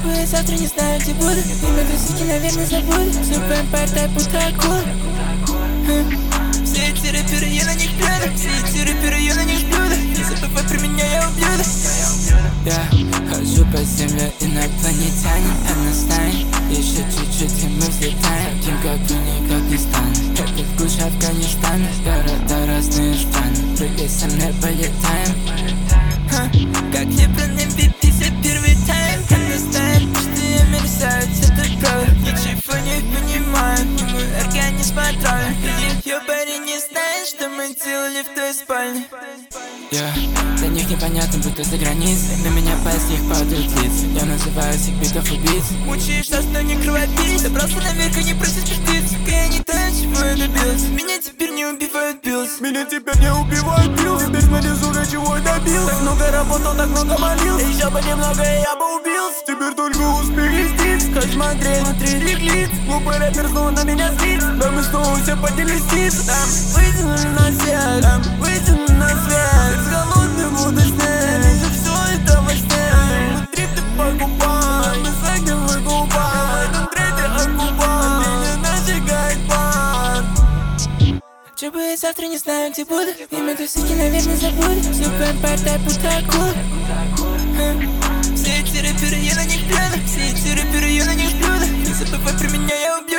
бы я завтра не знаю, где буду. Имя тусики, наверное, забуду. Супер партай, будто акула. Все эти рэперы, я на них плюну. Все эти рэперы, я на них блюду. Не забывай про меня, я убью. Я хожу по земле, инопланетянин. Understand? Еще чуть-чуть и мы взлетаем. Таким, как ты, никак не станешь. Как вкус Афганистана. Города, разные страны. Прыгай со мной, полетаем. Как Леброн MVP за первый тайм. Understand? Что я мерзавец, это правда. Ничего не понимаю, и мой организм отравлен. Ёбари не знает, что мы делали в той спальне. Для них непонятно, будто за границей. На меня пальцы их падают лица. Я называю их битов убийц. Мучаешь нас, но не кровопийц. Добрался наверх и не просишь спуститься. Я не знаю, чего я добился. Меня теперь не убивают пилс. Меня теперь не убивают пилс. Здесь нарезу, до чего я добился. Так много работал, так много молился. Еще бы немного, и я бы убился. Теперь только успех здесь. Как смотреть лиц. Глупый рэпер снова на меня злится. Да мы снова все поделись ниц. Там вытянули на свет, там вытянули на свет. С голодным буду снять. Вижу все это во сне. Внутри ты покупай, мы загнем выкупай. В этом треке окупай. Меня нажигает пар. Че бы я завтра не знаю, где буду. Имя тусики, наверное, забуду. Супер партай, будто акула. Все эти рэперы, я на них плюну. Все эти рэперы, я на них блюду. Не забывай про меня, я убью.